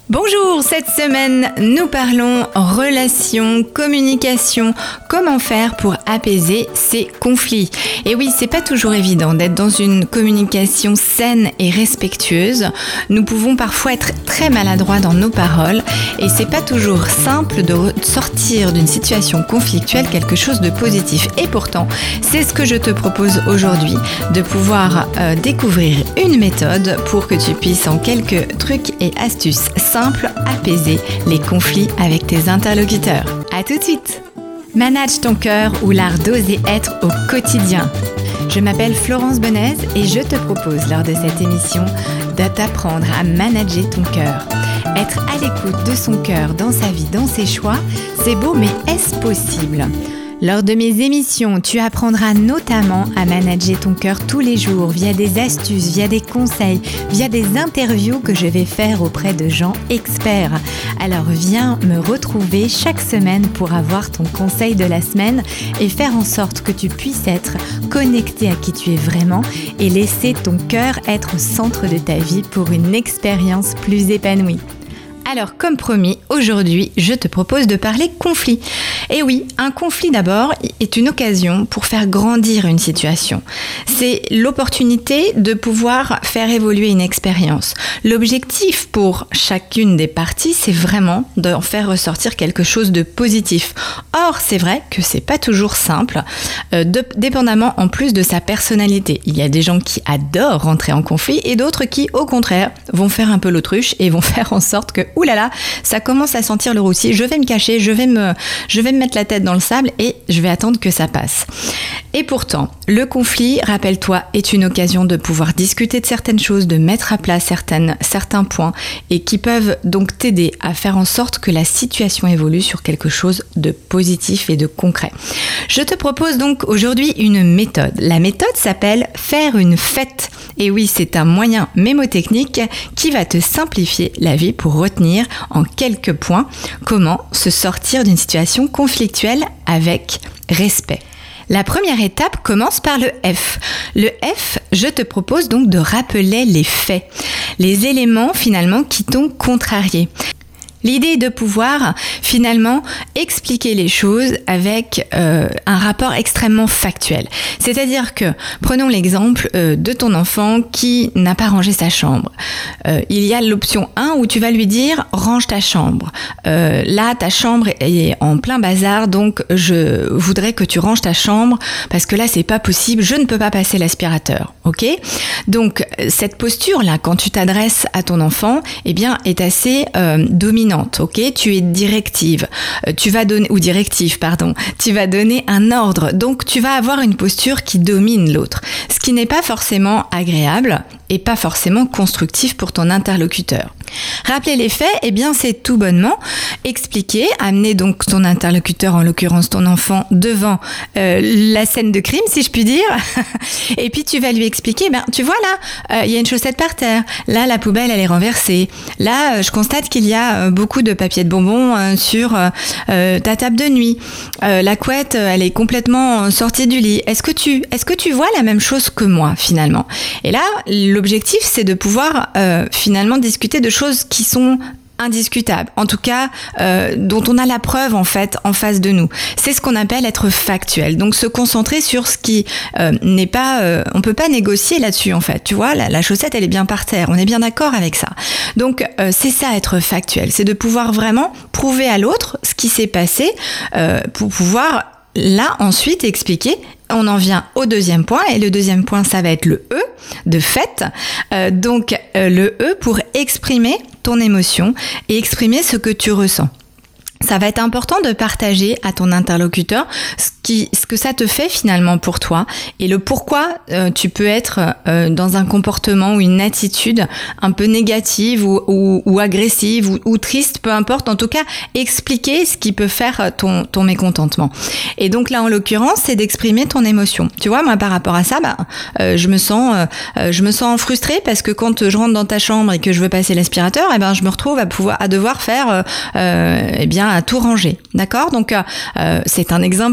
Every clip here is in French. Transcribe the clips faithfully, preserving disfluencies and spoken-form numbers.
Bonjour, cette semaine, nous parlons relations, communication, comment faire pour apaiser ces conflits. Et oui, c'est pas toujours évident d'être dans une communication saine et respectueuse. Nous pouvons parfois être très maladroits dans nos paroles et c'est pas toujours simple de sortir d'une situation conflictuelle quelque chose de positif. Et pourtant, c'est ce que je te propose aujourd'hui, de pouvoir euh, découvrir une méthode pour que tu puisses en quelques trucs et astuces simple, apaiser les conflits avec tes interlocuteurs. À tout de suite. Manage ton cœur ou l'art d'oser être au quotidien. Je m'appelle Florence Benez et je te propose lors de cette émission de t'apprendre à manager ton cœur. Être à l'écoute de son cœur dans sa vie, dans ses choix, c'est beau, mais est-ce possible ? Lors de mes émissions, tu apprendras notamment à manager ton cœur tous les jours via des astuces, via des conseils, via des interviews que je vais faire auprès de gens experts. Alors viens me retrouver chaque semaine pour avoir ton conseil de la semaine et faire en sorte que tu puisses être connecté à qui tu es vraiment et laisser ton cœur être au centre de ta vie pour une expérience plus épanouie. Alors, comme promis, aujourd'hui, je te propose de parler conflit. Et oui, un conflit d'abord est une occasion pour faire grandir une situation. C'est l'opportunité de pouvoir faire évoluer une expérience. L'objectif pour chacune des parties, c'est vraiment d'en faire ressortir quelque chose de positif. Or, c'est vrai que c'est pas toujours simple, euh, de, dépendamment en plus de sa personnalité. Il y a des gens qui adorent rentrer en conflit et d'autres qui, au contraire, vont faire un peu l'autruche et vont faire en sorte que ouh là là, ça commence à sentir le roussi, je vais me cacher, je vais me, je vais me mettre la tête dans le sable et je vais attendre que ça passe. Et pourtant, le conflit, rappelle-toi, est une occasion de pouvoir discuter de certaines choses, de mettre à plat certaines, certains points et qui peuvent donc t'aider à faire en sorte que la situation évolue sur quelque chose de positif et de concret. Je te propose donc aujourd'hui une méthode. La méthode s'appelle faire une fête. Et oui, c'est un moyen mémotechnique qui va te simplifier la vie pour retenir en quelques points comment se sortir d'une situation conflictuelle avec respect. La première étape commence par le F. Le F, je te propose donc de rappeler les faits, les éléments finalement qui t'ont contrarié. L'idée est de pouvoir finalement expliquer les choses avec euh, un rapport extrêmement factuel. C'est-à-dire que, prenons l'exemple euh, de ton enfant qui n'a pas rangé sa chambre. Euh, il y a l'option un où tu vas lui dire « range ta chambre euh, ». Là, ta chambre est en plein bazar, donc je voudrais que tu ranges ta chambre parce que là, c'est pas possible, je ne peux pas passer l'aspirateur. Ok ? Donc, cette posture-là, quand tu t'adresses à ton enfant, eh bien, est assez euh, dominante. Ok, tu es directive, tu vas donner ou directive, pardon. Tu vas donner un ordre, donc tu vas avoir une posture qui domine l'autre, ce qui n'est pas forcément agréable et pas forcément constructif pour ton interlocuteur. Rappeler les faits, eh bien c'est tout bonnement expliquer, amener donc ton interlocuteur, en l'occurrence ton enfant, devant euh, la scène de crime, si je puis dire, et puis tu vas lui expliquer, ben tu vois là, il euh, y a une chaussette par terre, là la poubelle elle est renversée, là euh, je constate qu'il y a euh, beaucoup de papier de bonbons euh, sur euh, ta table de nuit, euh, la couette euh, elle est complètement sortie du lit, est-ce que tu, est-ce que tu vois la même chose que moi finalement? Et là, l'objectif c'est de pouvoir euh, finalement discuter de choses qui sont indiscutables, en tout cas euh, dont on a la preuve en fait en face de nous. C'est ce qu'on appelle être factuel. Donc se concentrer sur ce qui euh, n'est pas, euh, on peut pas négocier là-dessus en fait. Tu vois, la, la chaussette elle est bien par terre. On est bien d'accord avec ça. Donc euh, c'est ça être factuel, c'est de pouvoir vraiment prouver à l'autre ce qui s'est passé euh, pour pouvoir là ensuite expliquer. On en vient au deuxième point et le deuxième point ça va être le E de fait. Euh, donc euh, le E pour exprimer ton émotion et exprimer ce que tu ressens. Ça va être important de partager à ton interlocuteur ce, qui, ce que ça te fait finalement pour toi et le pourquoi euh, tu peux être euh, dans un comportement ou une attitude un peu négative ou, ou, ou agressive ou, ou triste, peu importe. En tout cas, expliquer ce qui peut faire ton, ton mécontentement. Et donc là, en l'occurrence, c'est d'exprimer ton émotion. Tu vois, moi, par rapport à ça, bah, euh, je me sens, euh, je me sens frustrée parce que quand je rentre dans ta chambre et que je veux passer l'aspirateur, eh ben, je me retrouve à pouvoir, à devoir faire, euh, euh, eh bien, à tout ranger, d'accord ? Donc euh, c'est un exemple parmi tant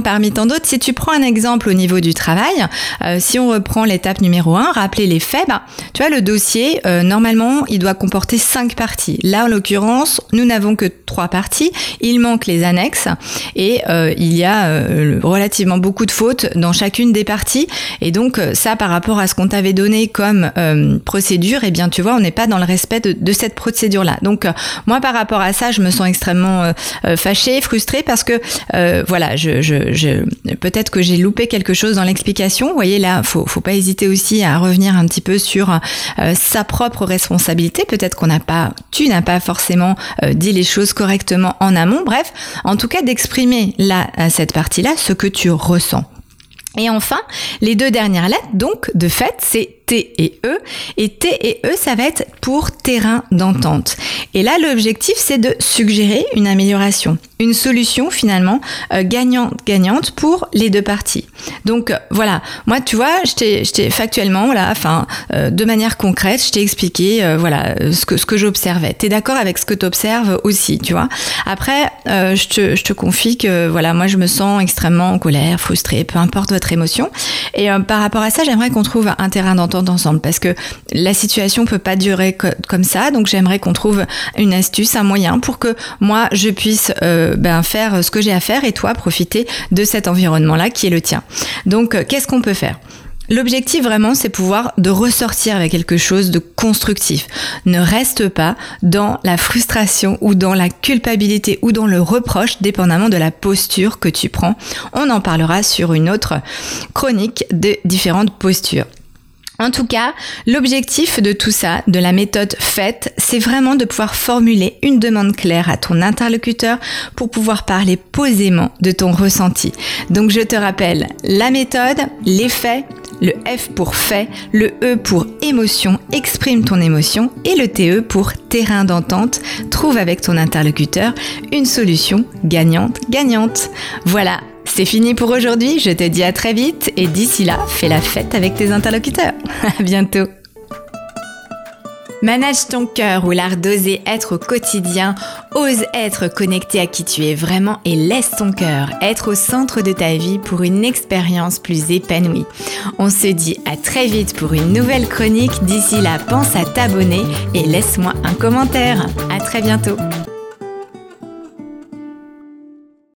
dans d'autres. Si tu prends un exemple au niveau du travail, euh, si on reprend l'étape numéro un, rappeler les faits, bah, tu vois, le dossier, euh, normalement, il doit comporter cinq parties. Là, en l'occurrence, nous n'avons que trois parties. Il manque les annexes et euh, il y a euh, relativement beaucoup de fautes dans chacune des parties. Et donc, ça, par rapport à ce qu'on t'avait donné comme euh, procédure, eh bien, tu vois, on n'est pas dans le respect de, de cette procédure-là. Donc, euh, moi, par rapport à ça, je me sens extrêmement euh, fâchée, frustrée parce que, euh, voilà, je, je, je, peut-être que j'ai loupé quelque chose dans l'explication. Vous voyez, là, faut, faut pas hésiter aussi à revenir un petit peu sur euh, sa propre responsabilité. Peut-être qu'on n'a pas, tu n'as pas forcément euh, dit les choses correctement en amont. Bref, en tout cas, d'exprimer là, à cette partie-là, ce que tu ressens. Et enfin, les deux dernières lettres, donc, de fait, c'est T et E. Et T et E, ça va être pour terrain d'entente. Et là, l'objectif, c'est de suggérer une amélioration, une solution finalement euh, gagnante-gagnante pour les deux parties. Donc euh, voilà, moi, tu vois, je t'ai, je t'ai factuellement, là, enfin, euh, de manière concrète, je t'ai expliqué, euh, voilà, ce que ce que j'observais. T'es d'accord avec ce que t'observes aussi, tu vois. Après, euh, je te je te confie que voilà, moi, je me sens extrêmement en colère, frustrée, peu importe votre émotion. Et euh, par rapport à ça, j'aimerais qu'on trouve un terrain d'entente ensemble parce que la situation peut pas durer co- comme ça, donc j'aimerais qu'on trouve une astuce, un moyen pour que moi je puisse euh, ben, faire ce que j'ai à faire et toi profiter de cet environnement-là qui est le tien. Donc euh, qu'est-ce qu'on peut faire ? L'objectif vraiment, c'est pouvoir de ressortir avec quelque chose de constructif. Ne reste pas dans la frustration ou dans la culpabilité ou dans le reproche, dépendamment de la posture que tu prends. On en parlera sur une autre chronique de différentes postures. En tout cas, l'objectif de tout ça, de la méthode faite, c'est vraiment de pouvoir formuler une demande claire à ton interlocuteur pour pouvoir parler posément de ton ressenti. Donc je te rappelle, la méthode, les faits, le F pour fait, le E pour émotion, exprime ton émotion, et le T E pour terrain d'entente, trouve avec ton interlocuteur une solution gagnante-gagnante. Voilà. C'est fini pour aujourd'hui, je te dis à très vite et d'ici là, fais la fête avec tes interlocuteurs. À bientôt. Manage ton cœur ou l'art d'oser être au quotidien, ose être connecté à qui tu es vraiment et laisse ton cœur être au centre de ta vie pour une expérience plus épanouie. On se dit à très vite pour une nouvelle chronique. D'ici là, pense à t'abonner et laisse-moi un commentaire. À très bientôt.